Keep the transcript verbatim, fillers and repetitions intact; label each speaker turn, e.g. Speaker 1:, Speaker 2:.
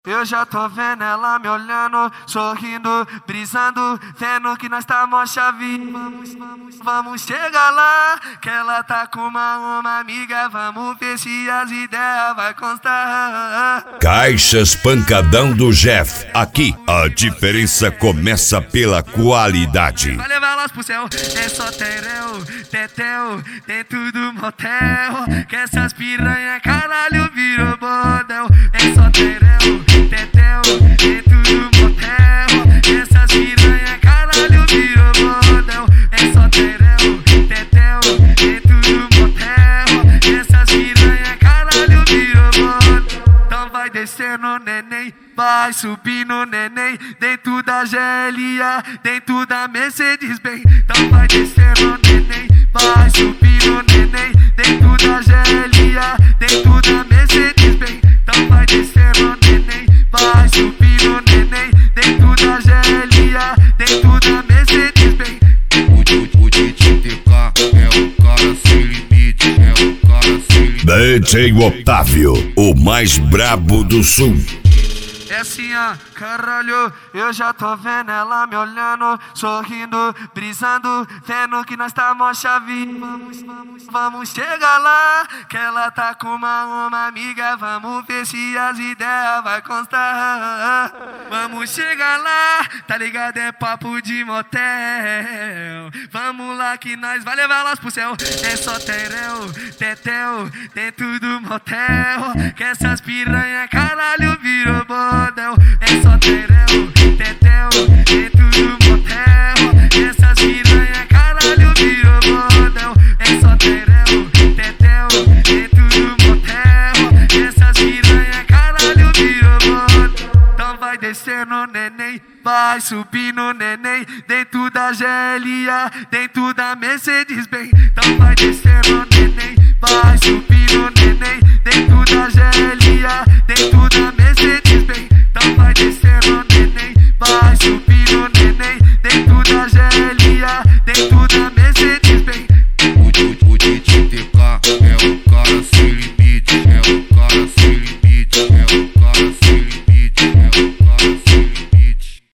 Speaker 1: Eu já tô vendo ela me olhando, sorrindo, brisando, vendo que nós tá mó chave. Vamos, vamos, vamos chegar lá, que ela tá com uma, uma amiga. Vamos ver se as ideias vai constar.
Speaker 2: Caixas Pancadão do Jeff. Aqui a diferença começa pela qualidade.
Speaker 1: Vai levar elas pro céu, é só tereu, tetel, dentro do motel. Que essas piranha caralho virou bordel. É só tereu, tetel, dentro do motel. Essas piranha caralho virou bordel. É só tereu, tetel, dentro do motel. Essas piranha caralho virou bordel. Então vai descendo, neném, vai subindo, neném, dentro da G L A, dentro da Mercedes-Benz. Então vai descendo, neném, vai subindo, neném, dentro da G L A, dentro da Mercedes-Benz. Então vai descendo, neném, vai subindo, neném, dentro da G L A, dentro da Mercedes-Benz.
Speaker 3: O D J T K é o cara sem limite, é o cara sem limite.
Speaker 2: D J Otávio, o mais brabo do sul.
Speaker 1: É assim, ó, caralho, eu já tô vendo ela me olhando, sorrindo, brisando, vendo que nós tá mó chave. Vamos, vamos, vamos chegar lá, que ela tá com uma, uma amiga. Vamos ver se as ideias vai constar. Vamos chegar lá, tá ligado? É papo de motel. Vamos lá que nós vai levar elas pro céu. É só tereu, tetel, dentro do motel. Que essas piranha caralho virou bom. É só tereu, tetel, dentro do motel. Essas piranha caralho virou bordel. É só tereu, tetel, dentro do motel. Essas piranha caralho virou bordel. Então vai descendo, neném, vai subindo, neném, dentro da G L A, dentro da Mercedes-Benz. Então vai descendo, neném, vai subindo, neném,